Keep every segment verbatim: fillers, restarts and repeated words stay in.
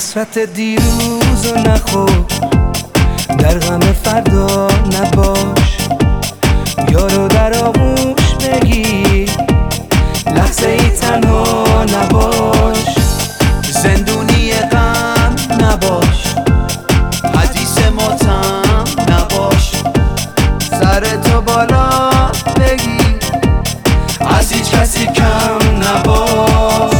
حسرت دیروز و نخور، در غم فردا نباش، یارو در آغوش بگیر، لحظه ای تنها نباش، زندونی غم نباش، حدیث ماتم نباش، سرتو بالا بگیر، از هیچ کسی کم نباش.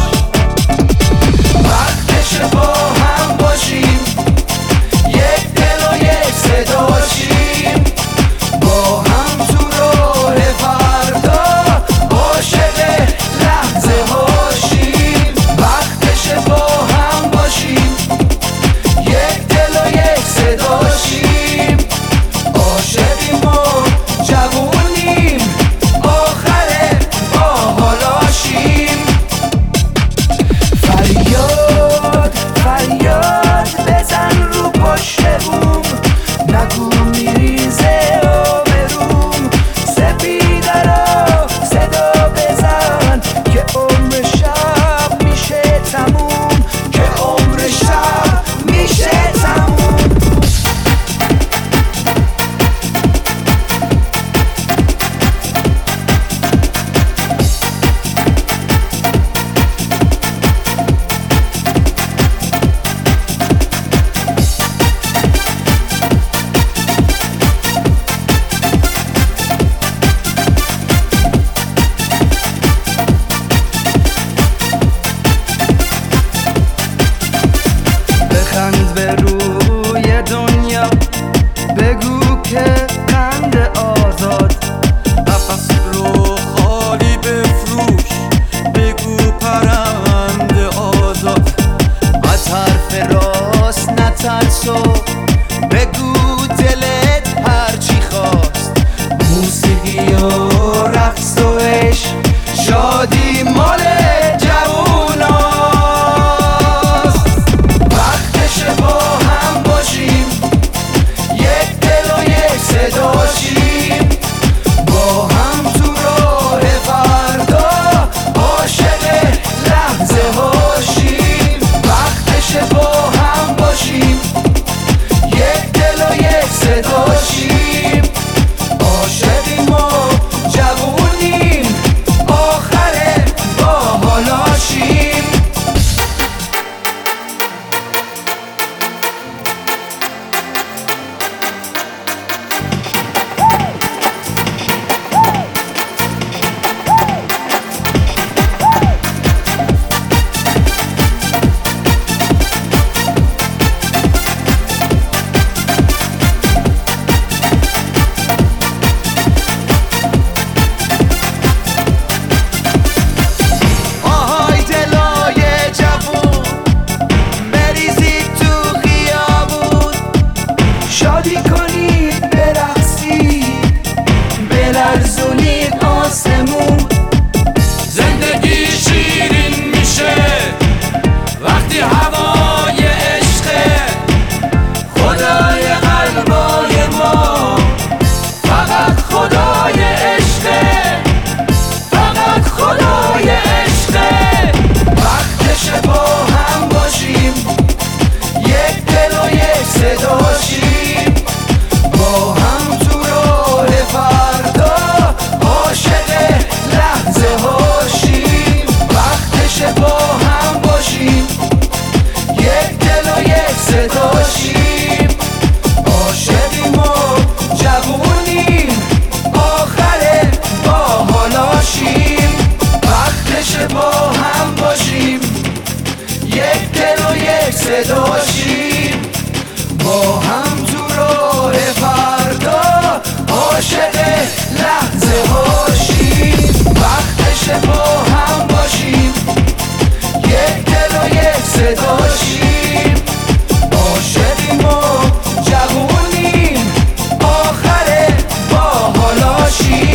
وقتشه با هم باشیم، یک دل و یک صدا شیم، با هم تو راه فردا عاشق لحظه هاشیم. وقتشه با هم باشیم، یک دل و یک صدا شیم، عاشقیم و جوونیم، آخره با حالاشیم. فریاد فریاد بزن رو پشت بوم، نگو میریزه آبروم، سپیده را صدا بزن که عمر شب میشه تموم، که عمر شب میشه تموم. بخند به روی دنیا، بگو که قند آزاد، قفس رو خالی بفروش، بگو پرنده آزاد، از حرف راست نترس و بگو دلت هرچی خواست. موسیقی و رقص و عشق، شادی مال جووناست. وقتشه با هم باشیم، یک دل و یک صدا شیم، با هم تو راه فردا عاشق لحظه هاشیم. وقتشه با هم باشیم، یک دل و یک صدا شیم، عاشقیم و جوونیم، آخره با حالاشیم. آهای دلای جوون، بریزید تو خیابون، شادی کنید برقصید، بلرزونید آسمون. زندگی شیرین میشه وقتی هوای عشقه، خدای قلبای ما فقط خدای عشقه، فقط خدای عشقه. وقتشه با هم باشیم، یک دل و یک صدا شیم، با هم تو راه فردا عاشق لحظه هاشیم. وقتشه با هم باشیم، یک دل و یک صدا شیم، عاشقیم و جوونیم، آخره با حالاشیم. وقتشه با هم باشیم، یک دل و یک صدا شیم، با هم تو راه فردا عاشق لحظه هاشیم. وقتشه با هم باشیم، یک دل و یک صدا شیم، عاشقیم و جوونیم، آخره با حالاشیم.